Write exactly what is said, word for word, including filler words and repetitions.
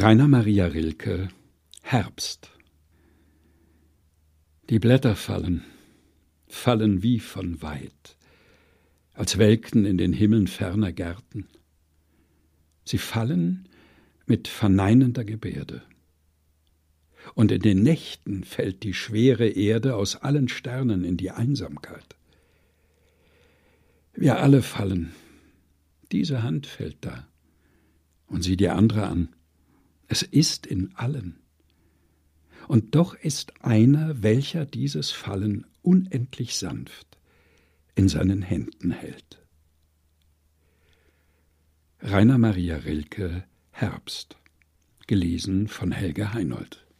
Rainer Maria Rilke, Herbst. Die Blätter fallen, fallen wie von weit, als welkten in den Himmeln ferner Gärten. Sie fallen mit verneinender Gebärde. Und in den Nächten fällt die schwere Erde aus allen Sternen in die Einsamkeit. Wir alle fallen. Diese Hand fällt da. Und sieh die andere an. Es ist in allen. Und doch ist einer, welcher dieses Fallen unendlich sanft in seinen Händen hält. Rainer Maria Rilke, Herbst. Gelesen von Helge Heinold.